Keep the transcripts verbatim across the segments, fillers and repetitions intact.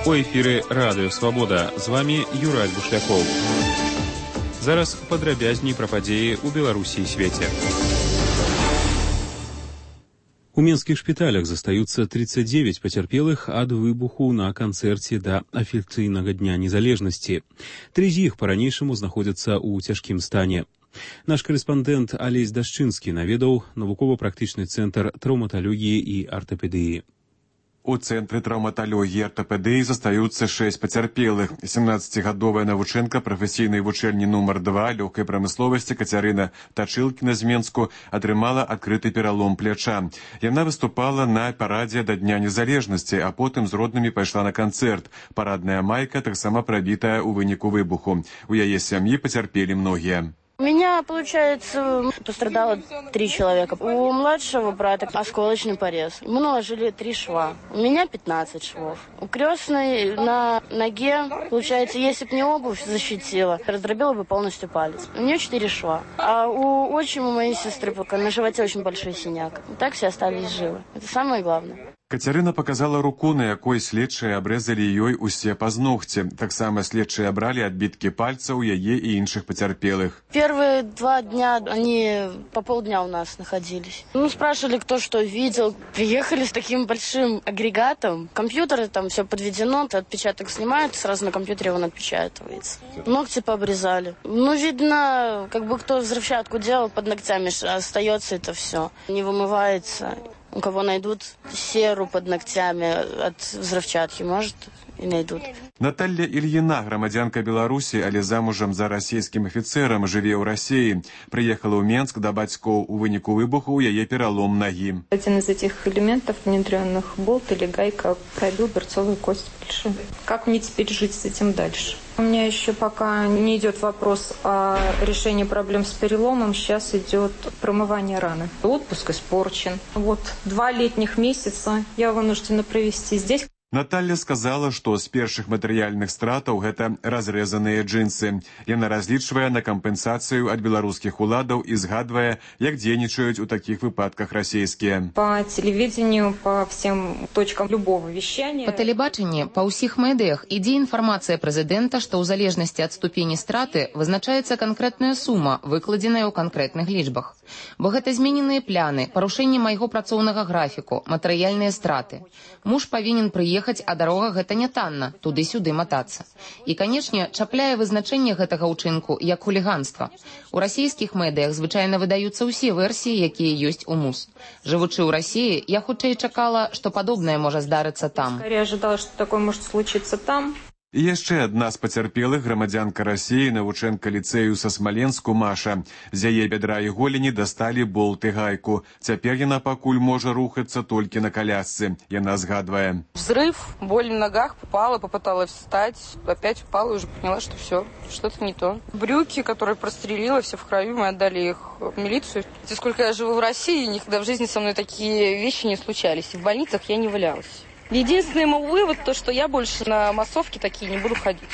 У эфіры Радыё Свабода. З вами Юрай Бушлякоў. Зараз падрабязней пра падзеі ў Беларусі і свеце. У менскіх шпіталях застаюцца тридцать девять пацярпелых ад выбуху на канцэрце да афіцыйнага дня незалежнасці. Тры з іх па-ранейшаму знаходзяцца ў цяжкім стане. Наш корэспандэнт Алесь Дашчынскі наведаў навукова-практычны цэнтр траўматалогіі і артапедыі. У цэнтры траўматалогіі і артапедыі застаюцца шэсць пацярпелых. семнаццацігадовая навучэнка прафесійнай вучэльні нумар два лёгкай прамысловасці Кацярына Тачылкіна з Менску атрымала адкрыты пералом пляча. Яна выступала на парадзе да Дня незалежнасці, а потым з роднымі пайшла на канцэрт. Парадная майка таксама прабітая ў выніку выбуху. У яе сям'і пацярпелі многія. У меня, получается, пострадало три человека. У младшего брата осколочный порез. Ему наложили три шва. У меня пятнадцать швов. У крестной на ноге, получается, если бы не обувь защитила, раздробила бы полностью палец. У нее четыре шва. А у отчима моей сестры пока на животе очень большой синяк. И так все остались живы. Это самое главное. Кацярына показала руку, на якой следчыя абрэзалі ёй усе пазногці. Таксама следчыя бралі адбіткі пальцаў яе і іншых пацярпелых. Первые два дня они по полдня у нас находились. Ну, спрашивали, кто что видел. Приехали с таким большим агрегатом. Компьютер, там все подведено, ты отпечаток снимают, сразу на компьютере он отпечатывается. Ногти пообрезали. Ну, видно, как бы кто взрывчатку делал под ногтями, остается это все. Не вымывается. У кого найдут серу под ногтями от взрывчатки, может, и найдут. Наталья Ильина, громадянка Беларуси, але замужам за расійскім афіцерам, жыве ў Расіі. Приехала ў Менск да бацькоў. У выніку выбуху у яе пералом ноги. Один из этих элементов внедренных, болт или гайка, пробил берцовую кость плеча. Как мне теперь жить с этим дальше? У меня еще пока не идет вопрос о решении проблем с переломом. Сейчас идет промывание раны. Отпуск испорчен. Вот два летних месяца я вынуждена провести здесь. Наталья сказала, што з першых матэрыяльных стратаў гэта разрэзаныя джинсы. Яна разлічвае на кампенсацыю ад беларускіх уладаў і згадвае, як дзейнічаюць у такіх выпадках расійскія. По телевидению, по всем точкам любого вещания. По тэлебачанні, па ўсіх медыях ідзе інфармацыя прэзідэнта, што ў залежнасці ад ступені страты вызначаецца канкрэтная сума, выкладзеная ў канкрэтных лічбах. Бо гэта змененыя пляны, парушэнне майго працоўнага графіку, матэрыяльныя страты. Муж павінен прыехаць, а дарога гэта не танна, туды-сюды матацца. І, канечне, чапляе вызначэнне гэтага ўчынку як хуліганства. У расійскіх медыях звычайна выдаюцца ўсе версіі, якія ёсць у МУС. Жывучы ў Расіі, я хутчэй чакала, што падобнае можа здарыцца там. Я ожидала, что такое может случиться там. І яшчэ адна з пацярпелых, грамадзянка Расіі, навучэнка ліцэю са Смаленску Маша. З яе бядра і голені дасталі болт і гайку. Цяпер яна пакуль можа рухацца толькі на колясцы. Яна згадвае. Взрыв, боль в ногах, попала, попыталась встать, опять упала и уже поняла, что все, что-то не то. Брюки, которые прострелила, все в крови, мы отдали их в милицию. И сколько я живу в России, никогда в жизни со мной такие вещи не случались. И в больницах я не валялась. Единственный мой вывод, то, что я больше на массовки такие не буду ходить.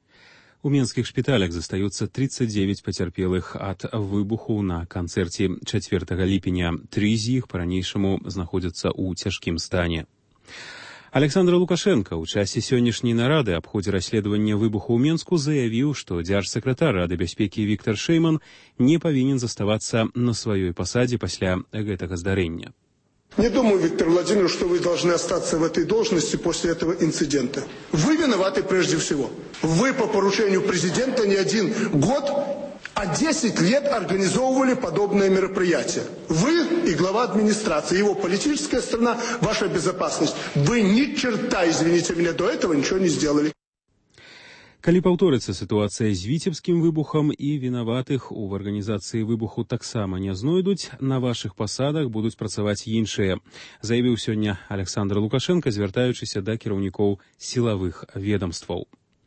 У менскіх шпіталях застаюцца тридцать девять пацярпелых ад выбуху на канцэрце чацвёртага ліпеня. Тры з іх па-ранейшаму знаходзяцца ў цяжкім стане. Александр Лукашенко ў часе сённяшняй нарады аб ходзе расследавання выбуху ў Менску заявіў, што дзяржсакратар Рады бяспекі Віктор Шэйман не павінен заставацца на сваёй пасадзе пасля гэтага здарэння. Не думаю, Виктор Владимирович, что вы должны остаться в этой должности после этого инцидента. Вы виноваты прежде всего. Вы по поручению президента не один год, а десять лет организовывали подобное мероприятие. Вы и глава администрации, его политическая сторона, ваша безопасность. Вы ни черта, извините меня, до этого ничего не сделали. Калі паўторыцца сітуацыя з віцебскім выбухам і вінаватых у арганізацыі выбуху таксама не знойдуць, на вашых пасадах будуць працаваць іншыя, заявіў сёння Александр Лукашенко, звяртаючыся да кіраўнікоў сілавых ведомстваў.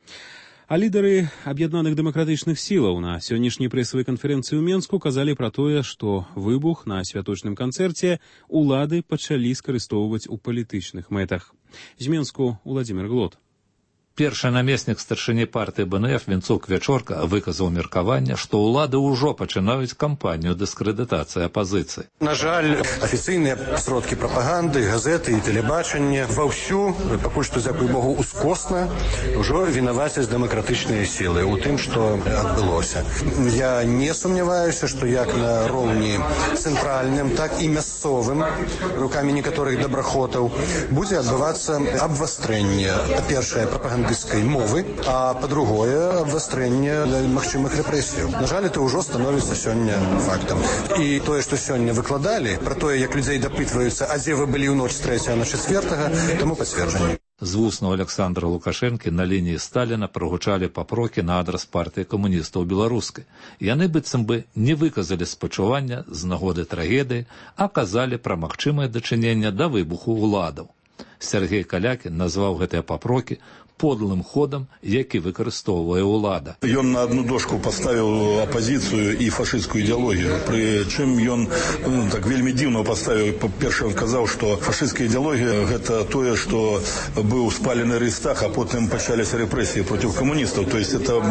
А лідары аб'яднаных дэмакратычных сілаў на сённяшняй прэсавай канферэнцыі ў Менску казалі пра тое, што выбух на святочным канцэрце улады пачалі скарыстоўваць у палітычных мэтах. З Менску Владимир Глот. Першы намеснік старшыні партыі бэ эн эф Вінцук Вячорка выказаў меркаванне, што ўлады ўжо пачынаюць кампанію дыскрэдытацыі апазіцыі. На жаль, афіцыйныя сродкі прапаганды, газеты і тэлебачанне ваўсю, пакуль што, дзякуй Богу, ускосна ўжо вінавацяць дэмакратычныя сілы ў тым, што адбылося. Я не сумняваюся, што як на роўні цэнтральным, так і мясцовым рукамі некаторых добрахотаў будзе адбывацца абвастрэнне, першае, прапагандысцкай мовы, а па-другое, абвастрэнне магчымых рэпрэсіяў. На жаль, это ўжо становіцца сёння фактам. І тое, што сёння выкладалі, пра тое, як людзей дапытваюцца, а дзе вы былі ў ноч з трэцяга на чацвёртага, таму пацверджанне. З вуснаў Александра Лукашэнкі на лініі Сталіна прагучалі папрокі на адрас партыі камуністаў беларускай. Яны быццам бы не выказалі спачування з нагоды трагедыі, а казалі пра магчымае дачыненне да выбуху ўладаў. Сергей Калякін назваў гэтыя папрокі подлым ходам, які выкарыстоўвае ўлада. Ён на одну дошку паставіў апазіцыю і фашысцкую ідэалогію. Прычым ён ну, так вельмі дзіўна паставіў. Па-першае, ён казаў, што фашысцкая ідэалогія гэта тое, што быў спалены Рейхстаг, а потым пачаліся рэпрэсіі проці камуністаў. То есть это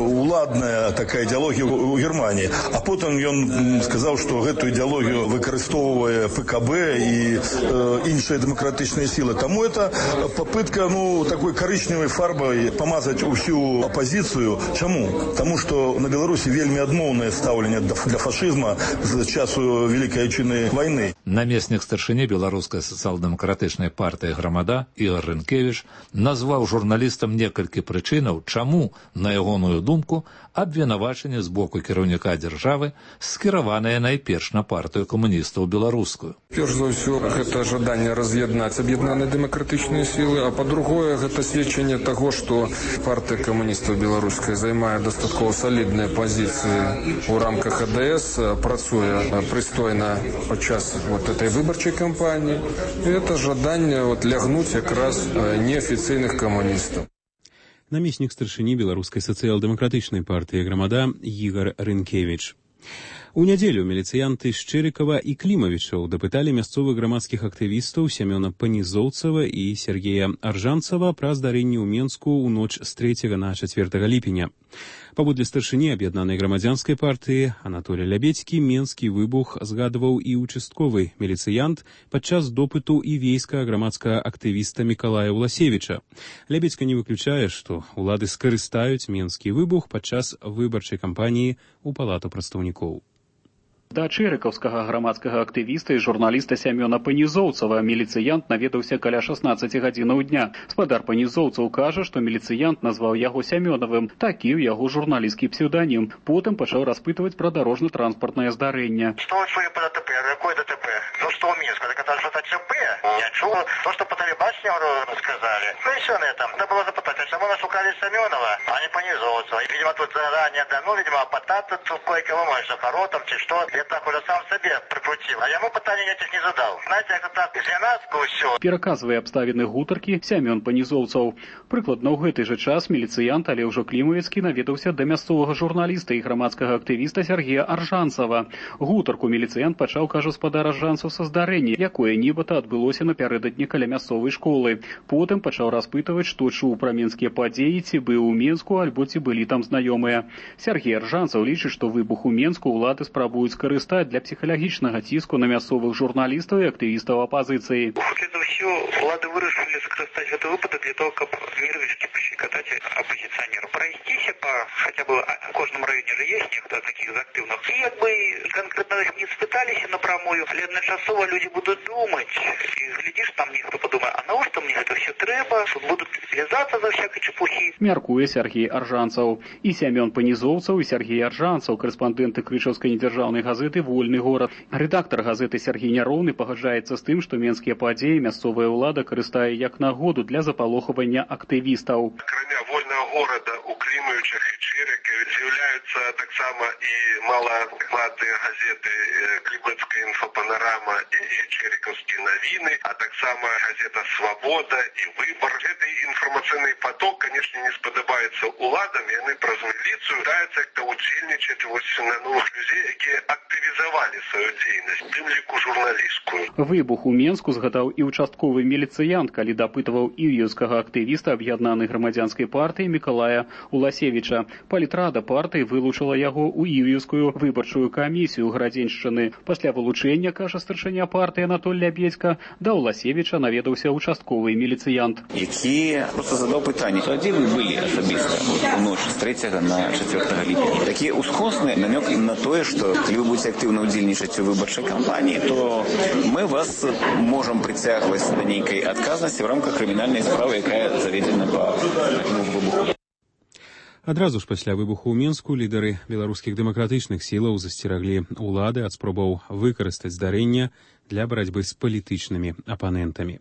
уладная такая ідэалогія ў Германії. А потым ён сказаў, што гэту ідэалогію выкарыстоўвае эф ка бэ і э, іншыя дэмакратычныя сілы. Таму это попытка ну, такой карычневай фарбай памазаць усю апазіцыю. Чаму? Таму што на Беларусі вельмі адмоўнае стаўленне для фашызма з часу Вялікай Айчыннай вайны. Намеснік старшыні беларускай сацыял-дэмакратычнай партыі «Грамада» Ігор Рынкевіч назваў журналістам некалькі прычынаў, чаму, на ягоную думку, абвінавачанне з боку кіраўніка дзяржавы скіраванае найперш на партыю камуністаў беларускую. Перш за ўсё, гэта жаданне раз'яднаць аб'яднаныя дэмакратычныя сілы, а па-другое, гэта сведчанне таго, што партыя камуністаў беларускай займае дастаткова салідныя пазіцыі ў рамках а дэ эс, працуе прыстойна падчас вот этой выбарчай кампаніі. І гэта жаданне вот, лягнуць якраз неафіцыйных камуністаў. Намеснік старшыні беларускай сацыял-дэмакратычнай партыі «Грамада» Ігор Рынкевіч. У нядзелю міліцыянты Шчэрікава і Клімавічаў дапыталі мясцовых грамадскіх актывістаў Сямёна Панізоўцава і Сергея Аржанцава пра здарэнні ў Менску ў ноч з трэцяга на чацвёртага ліпеня. Паводле старшыні аб'яднанай грамадзянскай партыі Анатолія Лябедзькі менскі выбух згадваў і участковы міліцыянт падчас допыту і вейскага грамадскага актывіста Мікалая Уласевіча. Лябедзька не выключае, што ўлады скарыстаюць менскі выбух падчас выбарчай кампаніі ў палату прадстаўнікоў. Да чэрыкаўскага грамадскага актывіста і журналіста Сямёна Панізоўцава міліцыянт наведаўся каля шаснаццаці гадзінаў дня. Спадар Панізоўцаў кажа, што міліцыянт назваў яго Сямёнавым, такі ў яго журналісцкі псеўданім. Потым пачаў распытваць пра дарожна-транспартнае здарэнне. Что вы чули по ДТП? Какое ДТП? Ну что у Минска? Так это что-то ЧП? Я чул то, что по телебачению сказали. Ну и все на этом. Надо было запытать, а чему нас шукали Сямёнова, а не Панізоўцава? И, видимо, тут заранее, да, ну, видимо, потаться тут кое-кого, может, за хоротом, чи что. Так уже сам себе прикрутил, а яму пытаний этих не задал. Знаете, как так, зенацку все. Пераказвае абставіны гутаркі Сямён Панізоўцаў. Прыкладна ў гэты жа час міліцыянт, але ўжо Клімавіцкі наведаўся да мясцовага журналіста і грамадскага актывіста Сергея Аржанцава. Гутарку міліцыянт пачаў, кажа спадар Аржанцаў, са здарэння, якое нібыта адбылося напярэдадні каля мясцовай школы. Потым пачаў распытваць, што чуў пра менскія падзеі, ці быў у Менску, альбо ці былі там знаёмыя. Сергей Аржанцаў лічыць, што выбух у Менску ўлады спрабуюць скарыстаць для псіхалагічнага ціску на мясцовых журналістаў і актывістаў апазіцыі. Это все улады вырашылі скарыстаць гэты выпадак для того, каб нервішкі пощекотать оппозиционеру. Пройстися по хотя бы в кожном районе же есть некто таких активных. И как бы конкретно их не спытались напрямую, але одночасово люди будут думать. И глядишь, там ніхто подумае, а навошта мне это все трэба? Тут будут лізацца за всякой чепухи. Мяркуе Сергей Аржанцаў. І Сямён Панізоўцаў, і Сергей Аржанцаў, карэспандэнты Крычаўскай недзяржаўнай газеты «Вольны горад». Рэдактар газеты Сергей Няроўны пагаджаецца з тым, што менскія падзеі мясцовая ўлада карыстае як нагоду для запалохавання актывістаў. Акрамя «Вольнага горада у Клімовичах і Череке з'являються так само і малоокладні газети «Клімовицька інфопанорама» і «Черековські новини», а так само газета «Свобода» і «Вибор». Цей інформаційний поток, звісно, не сподобається уладам, і вони праз міліцію пытаються як-то удзельничати на нових людей, які активізували свою діяльність, в тим ліку журналістську. Выбух у Менску згадаў і участковы міліцыянт, калі дапытваў іўеўскага актывіста аб'яднанай грамадзянскай партыі Мікалая Уласевіча. Палітрада партыі вылучыла яго ў іўеўскую выбарчую камісію Градзеншчыны. Пасля вылучэння, кажа старшыня партыі Анатоль Лябедзька, да Уласевіча наведаўся участковы міліцыянт. Які просто задаў пытанне, то дзе вы былі асабіста у ноч з трэцяга на чацвёртага ліпеня? Такі ускосны намёк на тое, што калі вы будзеце актыўна ўдзельнічаць у выбарчай кампаніі, то мы вас можам прыцягваць да нейкай адказнасці в рамках крымінальнай справы, якая заведзена па гэтаму выбуху. Адразу ж пасля выбуху ў Менску лідары беларускіх дэмакратычных сілаў засцераглі улады ад спробаў выкарыстаць здарэнне для барацьбы з палітычнымі апанентамі.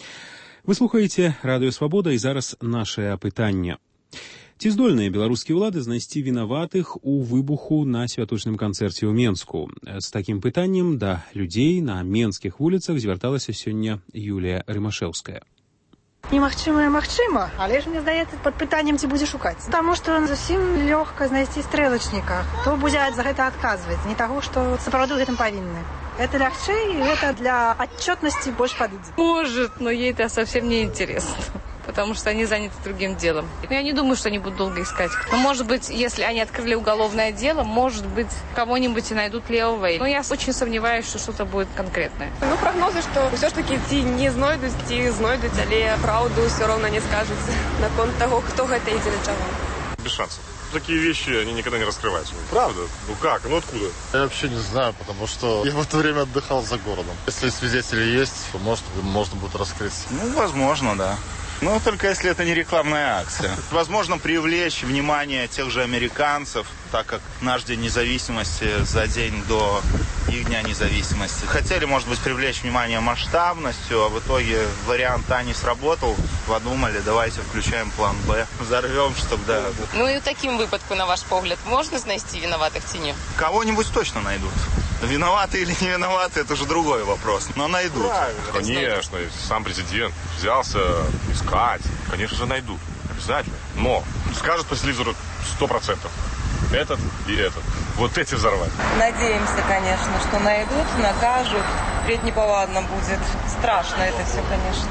Вы слухаеце Радыё Свабода, і зараз нашае апытанне. Ці здольныя беларускія ўлады знайсці вінаватых у выбуху на святочным канцэрце ў Менску? З такім пытаннем да людзей на менскіх вуліцах звярталася сёння Юлія Рымашэўская. Немагчымае магчыма, але ж мне здаецца пад пытаннем ці будзе шукаць. Таму што зусім лёгка знайсці стрэлачніка, хто будзе за гэта адказваць, не таго, што сапраўды гэтым павінны. Это лягчэй, это для отчетности больше подойдет. Может, но ей это совсем не интересно, потому что они заняты другим делом. Я не думаю, что они будут долго искать. Но, может быть, если они открыли уголовное дело, может быть, кого-нибудь и найдут левого. Но я очень сомневаюсь, что что-то будет конкретное. Ну, прогнозы, что все-таки ті не знойдуть, ті знойдуть, але правду все равно не скажут на конт того, кто это и для чего. Без шансов. Такие вещи, они никогда не раскрываются. Правда? Ну как? Ну откуда? Я вообще не знаю, потому что я в это время отдыхал за городом. Если свидетели есть, то может, можно будет раскрыть. Ну, возможно, да. Но только если это не рекламная акция. Возможно, привлечь внимание тех же американцев, так как наш День независимости за день до их Дня независимости. Хотели, может быть, привлечь внимание масштабностью, а в итоге вариант А не сработал. Подумали, давайте включаем план Б. Взорвем, чтобы, да. Ну и таким выпадку, на ваш погляд, можно знайти виноватых в тени? Кого-нибудь точно найдут. Виноваты или не виноваты, это уже другой вопрос. Но найдут. Конечно, сам президент взялся искать. Конечно же, найдут. Обязательно. Но скажут по телевизору сто процентов. Этот и этот. Вот эти взорвать. Надеемся, конечно, что найдут, накажут. Впредь неповадно будет. Страшно это все, конечно.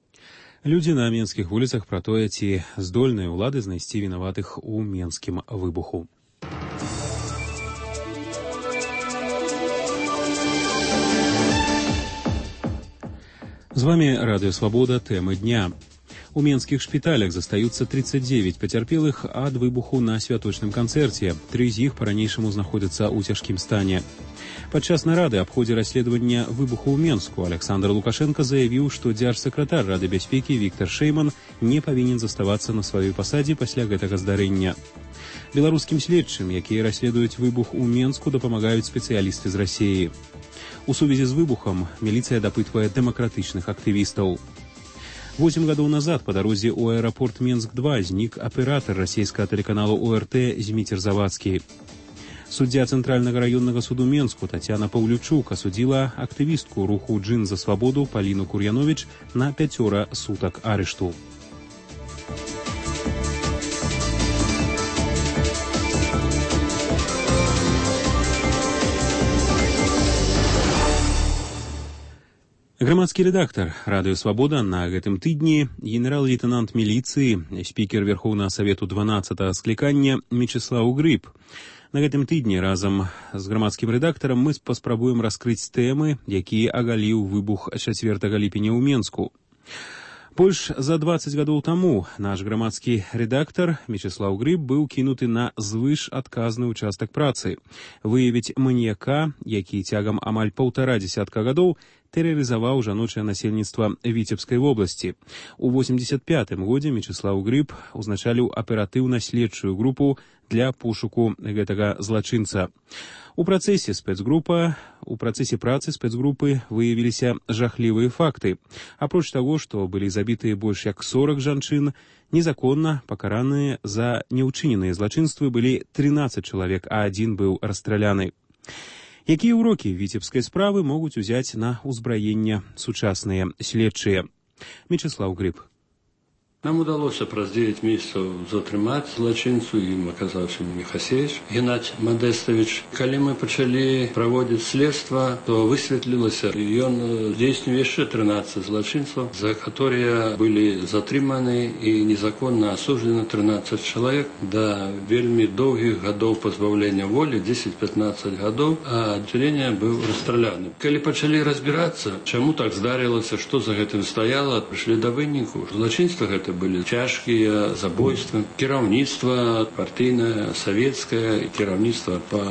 Людзі на менскіх вуліцах пра тое, ці здольныя ўлады знайсці вінаватых у менскім выбуху. З вами Радыё Свабода, тэмы дня. У менскіх шпіталях застаюцца тридцать девять пацярпелых ад выбуху на святочным канцэрце. Тры з іх па-ранейшаму знаходзяцца ў цяжкім стане. Падчас нарады аб ходзе расследавання выбуху ў Менску Александр Лукашенко заявіў, што дзяржсакратар Рады бяспекі Віктор Шэйман не павінен заставацца на сваёй пасадзе пасля гэтага здарэння. Беларускім следчым, якія расследуюць выбух у Менску, дапамагаюць спецыялісты з Расіі. У сувязі з выбухам міліцыя дапытвае дэмакратычных актывістаў. Восемь гадоў назад па дарозе ў аэрапорт Менск два знік аператар расійскага тэлеканалу О Р Т Зміцер Завадскі. Суддзя Цэнтральнага раённага суду Менску Тацяна Паўлючук асудзіла актывістку руху «Джин за свабоду» Паліну Кур'яновіч на пяцёра сутак арышту. Грамадскі рэдактар Радыё Свабода на гэтым тыдні генерал-лейтенант міліцыі, спікер Верхоўнага Савету дванаццатага склікання Мечыслаў Грыб. На гэтым тыдні разам з грамадскім рэдактарам мы паспрабуем раскрыць тэмы, якія агаліў выбух чацвёртага ліпеня ў Менску. Больш за дваццаць гадоў таму наш грамадскі рэдактар Мечыслаў Грыб быў кінуты на звышадказны ўчастак працы. Выявіць маніяка, які цягам амаль паўтара дзесятка гадоў тэрарызаваў жаночае насельніцтва Віцебскай вобласці. У восемьдесят пятым годзе Мечыслаў Грыб узначаліў аператыўна-следчую групу для пошуку гэтага злачынца. У працэсе спецгрупа, у працэсе працы спецгрупы выявіліся жахлівыя факты. Апроч таго, што былі забітыя больш як сорок жанчын, незаконна пакараныя за неўчыненыя злачынствы былі трынаццаць чалавек, а адзін быў расстраляны. Якія ўрокі віцебскай справы могуць узяць на ўзбраенне сучасныя следчыя? Мячеслав Гриб. Нам удалося праз дзевяць месяцаў затрымаць злачынцу, ім аказаўся Михасевич Геннадзь Мадестович. Калі мы пачалі праводзіць следства, то высветлілася, ён здзейсніў яшчэ трынаццаць злачынцаў, за которые былі затрыманы і незаконна асуджаны трынаццаць чалавек да вельмі доўгіх гадоў пазбаўлення волі, дзесяць-пятнаццаць гадоў, а аддзяленне быў расстраляны. Калі пачалі разбірацца, чаму так здарылася, што за гэтым стаяла, прыйшлі да выніку. Злачынства гэта былі цяжкія забойствы. Кіраўніцтва партыйнае, савецкае, кіраўніцтва па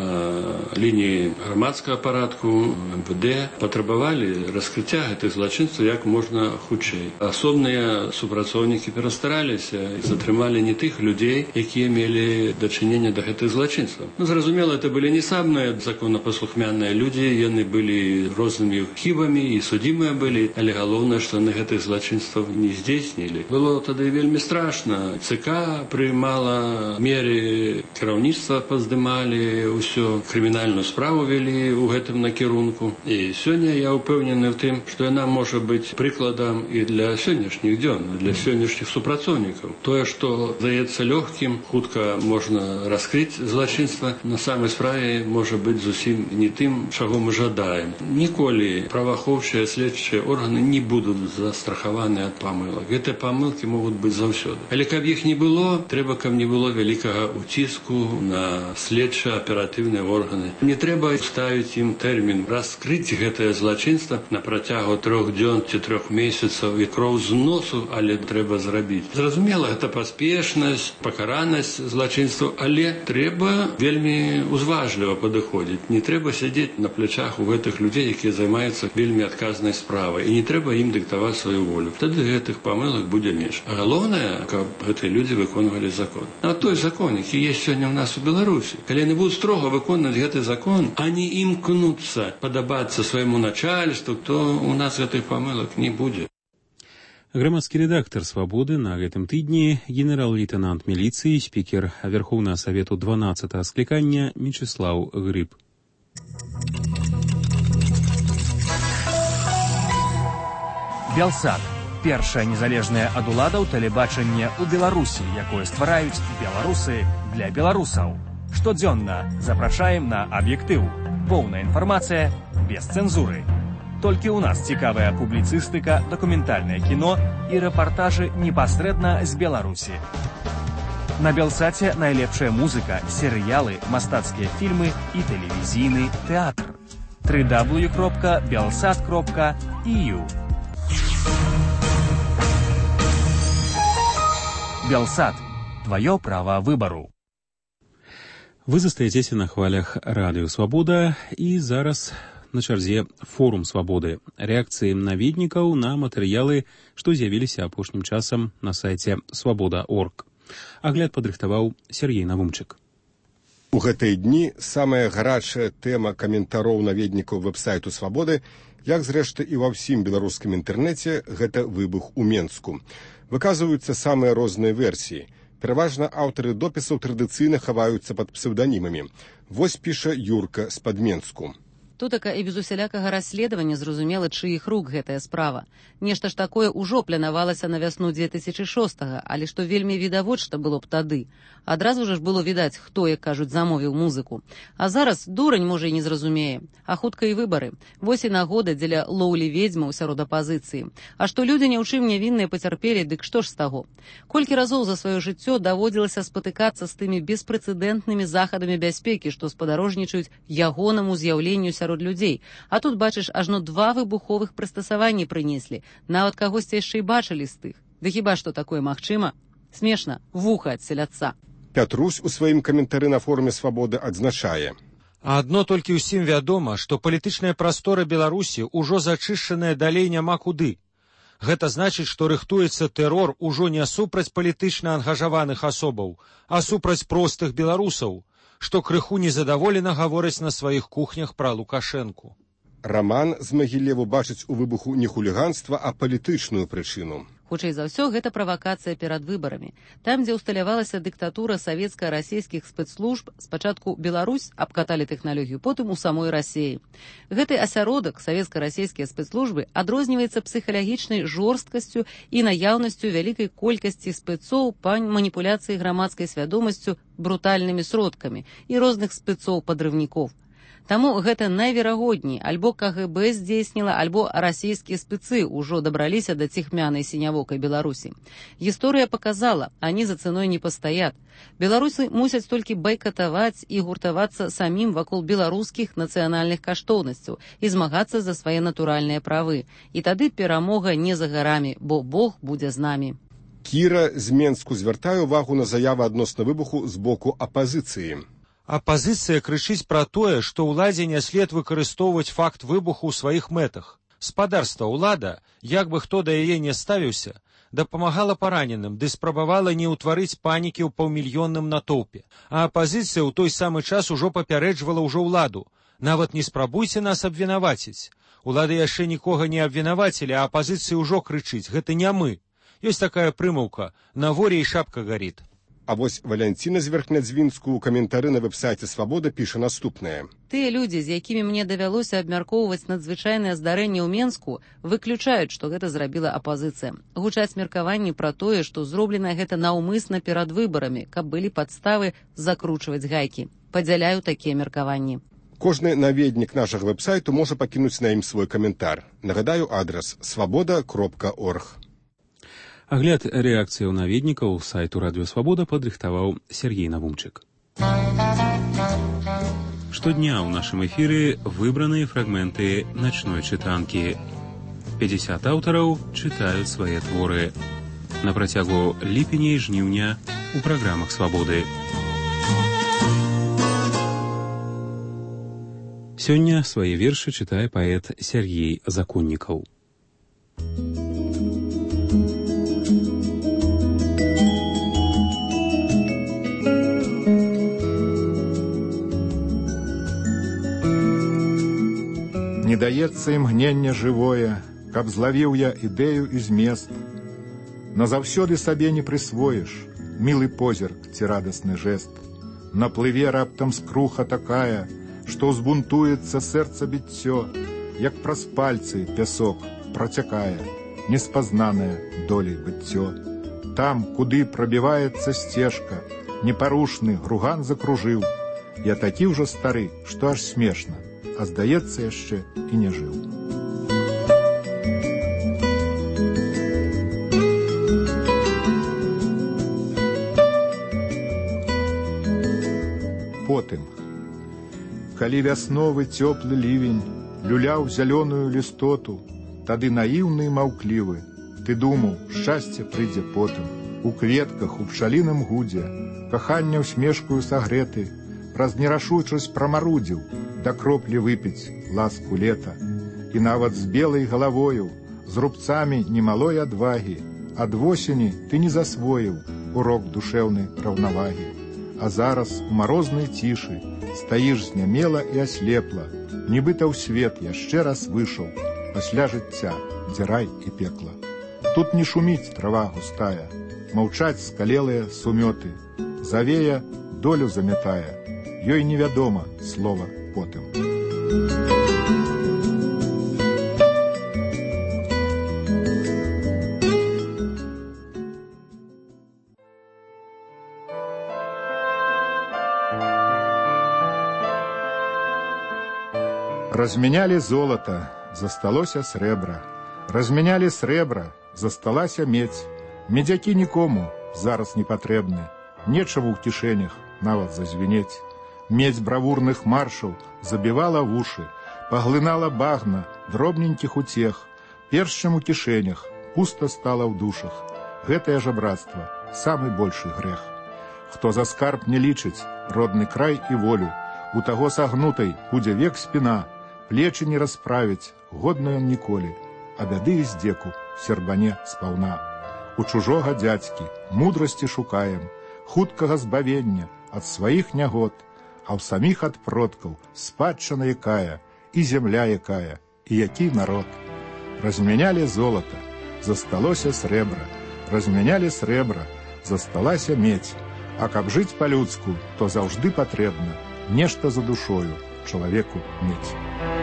лініі грамадскага парадку, эм вэ дэ патрабавалі раскрыцця гэтых злачынстваў як можна хутчэй. Асобныя супрацоўнікі перастараліся і затрымалі не тых людзей, якія мелі дачыненне да гэтых злачынстваў. Ну, зразумела, это былі не самыя законапаслухмяныя людзі, яны былі рознымі хібамі і судзімыя былі, але галоўнае, што яны гэтых злачынстваў не здзейснілі. Было тады вельмі страшна. ЦК прымала меры, кіраўніцтва паздымалі, ўсё, крымінальную справу вялі ў гэтым накірунку. І сёння я ўпэўнены ў тым, што яна можа быць прыкладам і для сённяшніх дзён, для сённяшніх супрацоўнікаў. Тое, што здаецца лёгкім, хутка можна раскрыць злачынства, на самай справе можа быць зусім не тым, чаго мы жадаем. Ніколі праваахоўчыя следчыя органы не будуць застрахаваны ад памылак. Гэтыя памылкі могуць быць заўсёды. Але каб іх не было, трэба, каб не было вялікага ўціску на следча-аператыўныя органы. Не трэба ставіць ім тэрмін раскрыць гэтае злачынства на працягу трох дзён ці трох месяцаў і кроў з носу, але трэба зрабіць. Зразумела, гэта паспешнасць, пакаранасць злачынстваў, але трэба вельмі узважліва падыходзіць. Не трэба сядзець на плячах у гэтых людзей, якія займаюцца вельмі адказнай справай, і не трэба ім дыктаваць сваю волю. Тады гэтых памылак будзе менш. А галоўнае, каб гэтыя людзі выконвалі закон. А той закон, які ёсць сёння ў нас у Беларусі, калі яны будуць строга выконваць гэты закон, а не імкнуцца падабацца свайму начальству, то у нас гэтых памылак не будзе. Грамадскі рэдактар «Свабоды» на гэтым тыдні, генерал-лейтенант міліцыі, спікер Верхоўнага Савету дванаццатага склікання Мячеслав Гриб. Белсат. Першае незалежнае ад уладаў тэлебачанне ў Беларусі, якое ствараюць беларусы для беларусаў. Штодзённа запрашаем на аб'ектыў. Поўная інфармацыя без цэнзуры. Толькі ў нас цікавая публіцыстыка, дакументальнае кіно і рэпартажы непасрэдна з Беларусі. На Белсаце найлепшая музыка, серыялы, мастацкія фільмы і тэлевізійны тэатр. дабл ю дабл ю дабл ю кропка белсат кропка і ю. Белсат. Твое право выбору. Вы застаецеся на хвалях радыё «Свабода» і зараз на чарзе форум «Свабоды». Рэакцыі наведнікаў на матэрыялы, што з'явіліся апошнім часам на сайце свабода точка орг. Агляд падрыхтаваў Сергей Навумчык. У гэтыя дні самая гарачая тэма каментароў наведнікаў вэб-сайту «Свабоды», як зрэшты і ва ўсім беларускім інтэрнэце, гэта выбух у Менску. Выказваюцца самыя розныя версіі. Пераважна аўтары допісаў традыцыйна хаваюцца пад псеўданімамі. Вось піша Юрка з-пад Менску. Тутака і без усялякага расследавання зразумела, чыіх рук гэтая справа. Нешта ж такое ўжо планавалася на вясну дзве тысячы шостага, але што вельмі відавочна было б тады. Адразу ж было відаць, хто, як кажуць, замовіў музыку. А зараз дурань, можа, і не зразумее. А хутка і выбары. Вось і нагода дзеля лоўлі ведзьмаў сярод апазіцыі. А што людзі ні ў чым нявінныя пацярпелі, дык што ж з таго? Колькі разоў за сваё жыццё даводзілася спатыкацца з тымі беспрэцэдэнтнымі захадамі бяспекі, што спадарожнічаюць ягонаму з'яўленню сярод людзей. А тут, бачыш, ажно два выбуховых прыстасаванні прынеслі. Нават кагосьці яшчэ і бачылі з тых. Ды хіба што такое магчыма? Смешна, вуха адселяцца. Пятрусь у сваім каментары на форуме «Свабоды» адзначае. А адно толькі ўсім вядома, што палітычная прастора Беларусі ўжо зачышчаная далей няма куды. Гэта значыць, што рыхтуецца тэрор ужо не супраць палітычна ангажаваных асобаў, а супраць простых беларусаў, што крыху незадаволена гавораць на сваіх кухнях пра Лукашэнку. Раман з Магілеву бачыць у выбуху не хуліганства, а палітычную прычыну. Хутчэй за ўсё, гэта правакацыя перад выбарамі. Там, дзе ўсталявалася дыктатура савецка-расійскіх спецслужб, спачатку Беларусь абкаталі тэхналогію, потым у самой Расіі. Гэты асяродак, савецка-расійскія спецслужбы, адрозніваецца псіхалагічнай жорсткасцю і наяўнасцю вялікай колькасці спецоў па маніпуляцыі грамадскай свядомасцю брутальнымі сродкамі і розных спецоў-падрыўнікоў. Таму гэта найверагодней, альбо ка гэ бэ здзейсніла, альбо расійскія спецы ўжо дабраліся да ціхмянай сінявокай Беларусі. Гісторыя паказала, они за цэной не пастаят. Беларусы мусяць толькі байкатаваць і гуртавацца самім вакол беларускіх нацыянальных каштоўнасцяў і змагацца за свае натуральныя правы. І тады перамога не за гарамі, бо Бог будзе з намі. Кіра з Менску звяртае увагу на заявы адносна выбуху з боку апазіцыі. Апазіцыя крычыць пра тое, што ўладзе не след выкарыстоўваць факт выбуху ў сваіх мэтах. Спадарства ўлада, як бы хто да яе не ставіўся, дапамагала параненым ды спрабавала не ўтварыць панікі ў паўмільённым натоўпе. А апазіцыя ў той самы час ужо папярэджвала ўжо ўладу. Нават не спрабуйце нас абвінаваціць. Улады яшчэ нікога не абвінавацілі, а апазіцыя ўжо крычыць: гэта не мы. Ёсць такая прымаўка: на вор'е і шапка гаріт. А вось Валянціна з Верхнядзвінску ў каментары на вэб-сайце «Свабода» піша наступнае. Тыя людзі, з якімі мне давялося абмяркоўваць надзвычайнае здарэнне ў Менску, выключаюць, што гэта зрабіла апазіцыя. Гучаць меркаванні пра тое, што зроблена гэта наўмысна перад выбарамі, каб былі падставы закручваць гайкі. Падзяляю такія меркаванні. Кожны наведнік нашага вэб-сайту можа пакінуць на ім свой каментар. Нагадаю адрас свабода кропка орг. Агляд рэакцыяў наведнікаў сайту Радыё Свабода падрыхтаваў Сергей Навумчык. Штодня ў нашым эфіры выбраныя фрагменты начной чытанкі. пятьдесят аўтараў чытаюць свае творы. На працягу ліпеня і жніўня у праграмах Свабоды. Сёння свае вершы чытае паэт Сергей Законнікаў. Не даецца імгненне жывое, каб злавіў я ідэю і змест. Назаўсёды сабе не прысвоіш мілы позірк ці радасны жэст. На плыве раптам скруха такая, што ўзбунтуецца сэрца біццё, як праз пальцы пясок працякае неспазнанае долей быццё. Там, куды прабіваецца сцежка, непарушны груган закружыў. Я такі ўжо стары, што аж смешна, а здаецца яшчэ і не жыў. Потым, калі вясновы цёплы лівень люляў зялёную лістоту, тады наіўны і маўклівы ты думаў, шчасце прыйдзе потым. У кветках, у пчаліным гудзе, кахання ўсмешкаю сагрэты, праз нерашучасць прамарудзіў, да кроплі выпіць ласку лета. І нават з белай галавою, з рубцамі немалой адвагі, ад восені ты не засвоіў урок душэўнай раўнавагі. А зараз у марознай цішы стаіш знямела і аслепла, нібыта ў свет яшчэ раз выйшаў пасля жыцця, дзе рай і пекла. Тут не шуміць трава густая, маўчаць скалелыя сумёты, завея долю замятае, ёй невядома слова потым. Размянялі золата, засталося срэбра. Размянялі срэбра, засталася медзь. Медзякі нікому зараз не патрэбны. Нечаму ў кішэнях нават зазвінець. Медзь бравурных маршаў забівала вушы, паглынала багна дробненькіх утех. Першым у кішэнях пуста стала ў душах. Гэтае жабрацтва самы большы грэх. Хто за скарб не лічыць родны край і волю, у таго сагнутай будзе век спіна, плечы не расправіць, годна ён ніколі, а бяды і здзеку сербане спаўна. У чужога дзядзькі мудрасці шукаем, хуткага збавення ад сваіх нягод, а ў саміх ад продкаў спадчына якая, і зямля якая, і які народ. Размянялі золата, засталося срэбра, размянялі срэбра, засталася медзь, а каб жыць па-людску, то заўжды патрэбна нешта за душою чалавеку мець.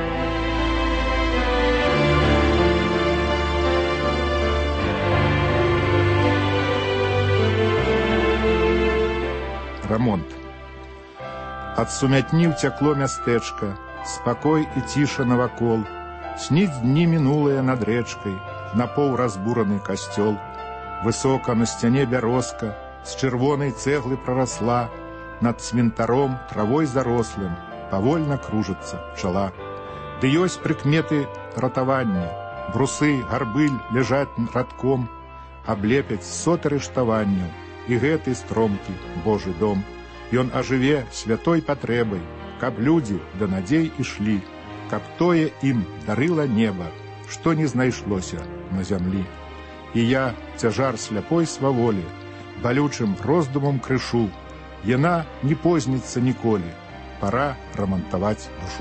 Рамонт. Ад сумятні ўцякло мястэчка, спакой і ціша навакол, сніць дні мінулыя над рэчкай, напоў разбураны касцёл. Высока на сцяне бярозка, з чырвонай цэглы прарасла, над цмінтаром травой зарослым павольна кружыцца пчала. Ды ёсць прыкметы ратавання, брусы, гарбыль ляжаць радком, аблепяць соты рыштаванняў, і гэты стромкі Божы дом. Ён ажыве святой патрэбай, каб людзі да надзей ішлі, каб тое ім дарыла неба, што не знайшлося на зямлі. І я цяжар сляпой сваволі, балючым роздумам крышу, яна не позніцца ніколі, пара рамантаваць душу.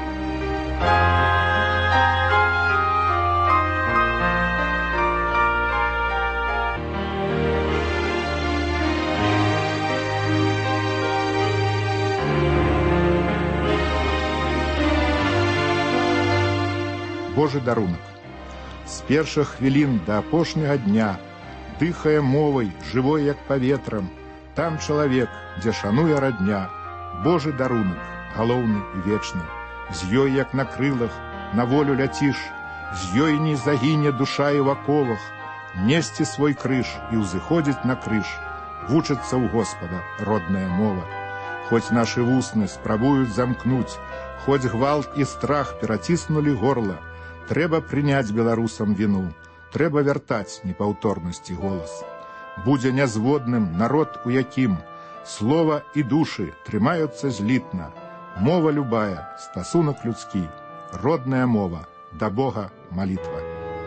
Божы дарунак. З першых хвілін да апошняга дня, дыхае мовай, жывой як паветрам, там чалавек, дзе шануе радня, Божы дарунак, галоўны і вечны. З ёй, як на крылах, на волю ляціш, з ёй не загіне душа і в аковах, несці свой крыж і ўзыходзіць на крыж, вучыцца ў Господа родная мова. Хоць нашы вусны спрабуюць замкнуць, хоць гвалт і страх пераціснулі горла, трэба прыняць беларусам віну, трэба вяртаць непаўторнасці голас. Будзе нязводным народ, у якім слова і душы трымаюцца злітна, мова любая, стасунак людскі, родная мова, да Бога малітва.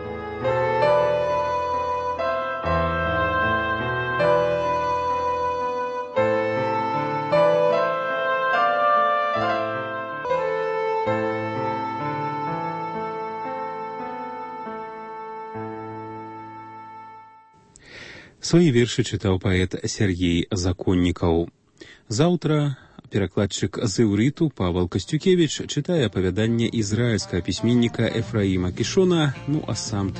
Свае вершы чытаў паэт Сергей Законнікаў. Заўтра перакладчык з іўрыту Павел Касцюкевіч чытае апавяданне ізраільскага пісьменніка Ефраіма Кішона, ну а сам ты